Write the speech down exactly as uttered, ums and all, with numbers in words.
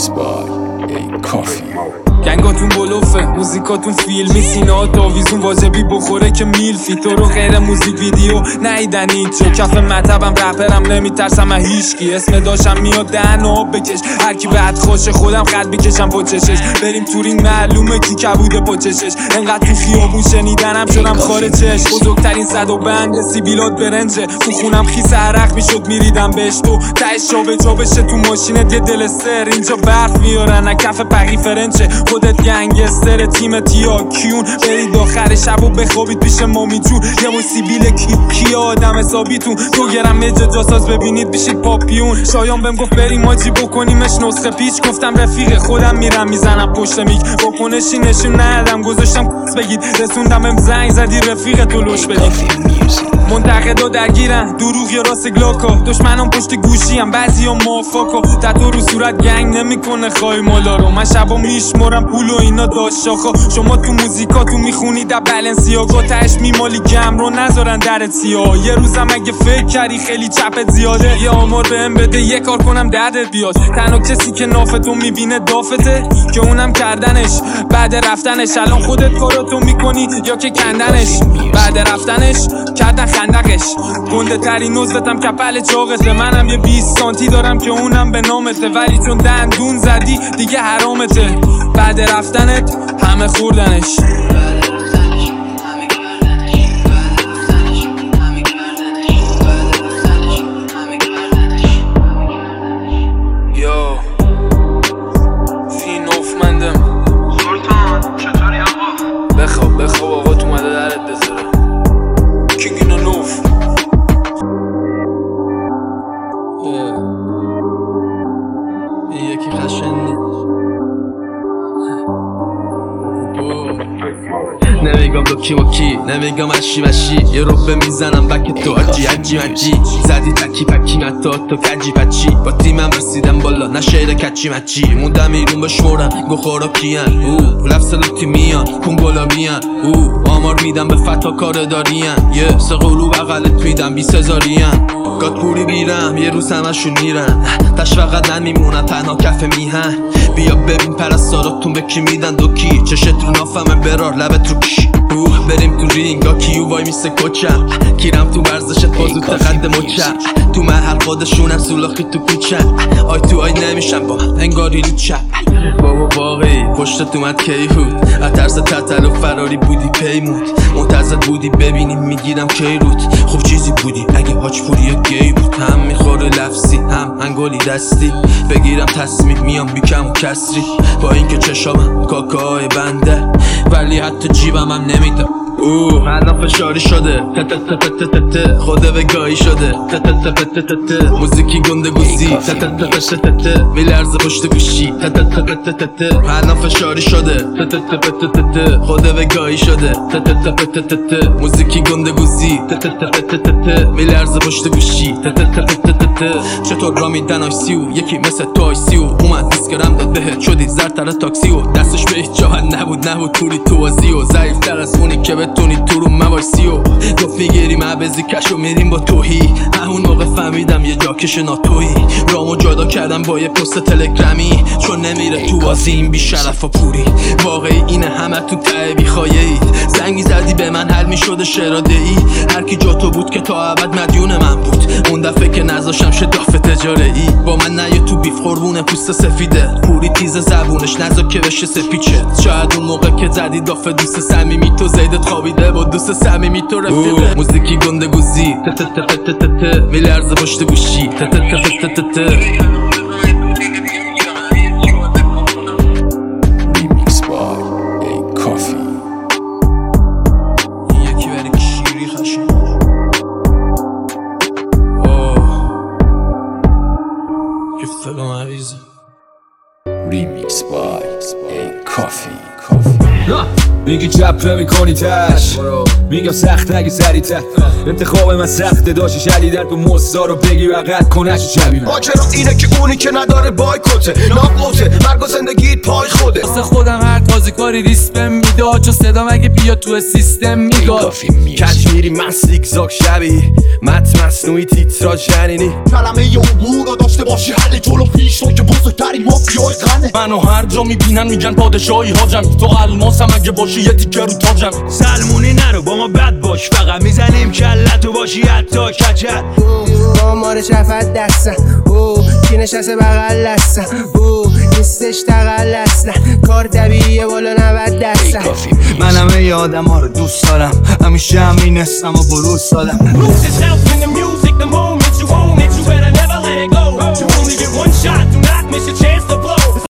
Remix by A Coffee. گنگاتون بلوفه، موزیکاتون فیلمی، سینه‌ها تاویزون واجبی بخوره که میلفی. تو رو غیر موزیک ویدیو نیدن هیچو. کف مطبم رپرم نمیترسم از هیچکی. اسم داشتم میاد دهن آب بکش، هر کی بعد خوشه خودم خط بکشم پچشش. بریم تورینگ معلومه کی کبوده پچشش. انقدر تو خیابون شنیدنم شدم خارجش. بزرگترین صد و بند سیبیلات برنجه، تو خونم خیس عرق میشد میریدم بهش. تو تهش جابه جا بشه تو ماشینت یه دلستر. اینجا برف میارن از کف پقی فرنچه. خودت گنگستر تیم تیا کیون، برید آخر شب و بخوابید پیش مامی جون. یه موسیبیل کیپ کی آدم حسابیتون. دو گرم مجه جاساز ببینید بشید پاپیون. شایان بهم گفت بریم ماجی بکنیمش نسخه پیچ. گفتم رفیق خودم میرم میزنم پشت میک. واکنشی نشون ندادم گذاشتم بگید. رسوندم ام زنگ زدی رفیق تو لوش بدید. منتقدا درگیرن دروغ یا راست گلاکا. دشمنام پشت گوشیم بعضی ها موافقا. تتو رو صورت گنگ نمیکنه خواهی مالا رو. من شبا میشمارم پول و اینا داشت شاخا. شما تو موزیکاتو میخونید در بلنسیاگا. تهش میمالی گم رو نذارن درت سیاه. یه روزم اگه فکر کردی خیلی چپت زیاده، یه آمار بهم بده یه کار کنم دردت بیاد. تنها کسی که نافتو میبینه دافته که اونم کردنش بعد رفتنش. الان خودت کاراتو میکنی یا که کندنش بعد رفتنش کردن خندقش. گنده ترین نزوتم کپل چاقته. منم یه بیست سانتی دارم که اونم به نامته. ولی چون دندون زدی دیگه حرامته. بعد رفتنت همه خوردنش. بخواب بخواب آقا تو اومده درت بذاره. کینگ اینو نوف این یکی خشنی. نمیگم دو کی و کی، نمیگم اشی وشی. یه روبه میزنم بک تو عجی عجی مجی. زدی تکی پکی متا تو کجی پچی. با تیمم رسیدم بالا نه شیر کچی مچی. موندم ایرون بشمورم گو خورا کیان. او لفظ لوتی میان کون گلابیان. او آمار میدم به فتا کار دارین. یه سه قلو بغلت میدم بیس هزارین. گاد پوری بیرم یه روز همشون میرن. تش فقط نمیمونن تنها کف میهن. بیا ببین پرستاراتون به کی میدن دو کی. چشت رو نافمه برار لبت رو کی. اوه بریم تو رینگا کیو وای میسه کوچم. کیرم تو ورزشت بازوت قد مچم. تو محل خودشونم سولاخی تو کوچم. آی تو آی نمیشم با من انگاری رو چپ. بابا واقعی پشتت اومد کیهود. از ترس تتل و فراری بودی پیمود. منتظر بودی ببینیم میگیرم کیروت. خوب چیزی بودی اگه هاچ پوری گی بود. هم میخوره لفظی هم انگلی دستی. بگیرم تصمیم میام بیکم و کسری. با اینکه چشامم کاکای بنده ولی حتی جیبم هم نمیده. اوه الان فشاری شده ت ت ت ت ت ت. خوده وگاهی شده ت ت ت ت ت ت. موزیکی گنده گوزی ت ت ت ت ت ت. میلرزه پشت گوشی ت ت ت ت ت ت. الان فشاری شده ت ت ت ت ت ت. خوده وگاهی شده ت ت ت ت ت ت. موزیکی گنده گوزی ت ت ت ت ت ت. میلرزه پشت گوشی ت ت ت ت ت ت. چطور را میدن آیسیو یکی مثل تو آیسیو. اومد دیسکرم داد بهت شدی زرتر تاکسی و دستش به هیچ جا نبود نبود توری تو بازی و ضعیفتر از اونی که بتونی تو رو موایسی و گفت میگیریم عوضی کشو میریم با توهی. همون موقع فهمیدم یه جاکش ناتویی. رامو جدا کردم با یه پست تلگرامی. چون نمیره تو بازی این بی شرف و پوری. واقعی اینه همه تو ته بی خایه‌اید. زنگ میزدی به من حل میشده شراده ای. هر کی جا تو بود که تا ابد مدیون من بود. اون دفعه که نذاشم شداف تجاره ای. با من نه تو بیف قربونه پوست سفیده. پوری تیز زبونش نذار که بشه سپیچه. شاید اون موقع که زدی داف دوست صمیمی تو زیدت خوابیده با دوست صمیمی تو رفیقه. موزیکی گنده گوزی ت ت ت ت ت ت. میلرزه پشت گوشی ت ت ت ت ت ت. Remix by A Coffee. یکی برای کیری خشن. اوه گفتگو مریضه. Remix by A Coffee. Coffee. میگی جبه میکنی تش میگم سخت نگی سریعتر انتخاب من سخته داشتی شدیدن تو مصدا رو بگی و قد کنش شبی من ماجرا اینه که اونی که نداره بایکوته ناقوته مرگ و زندگیت پای خوده واسه خودم هر تازه کاری ریسپم میده چون صدام اگه بیا تو سیستم میگاد کشمیری من سیگزاگ شبی مت مصنوعی تیترا جنینی کلمه عبور رو داشته باشی حل جلو پیش رو که بزرگترین مافیای غنه منو هر جا میبینن میگن پادشاهی حاجم تو الماسم اگه باشی یه تیکه رو تاجم سلمونی نرو با ما بد باش فقط میزنیم کلتو باشی حتی کچل ما مارش رفت دستن او کی نشسته بغل دستن او نیستش تقل اصلا کار طبیعیه بالا نود دستن من همه ی آدم ها رو دوست دارم همیشه همین اسم و بروز دادم Lose yourself in the music the moment you own it you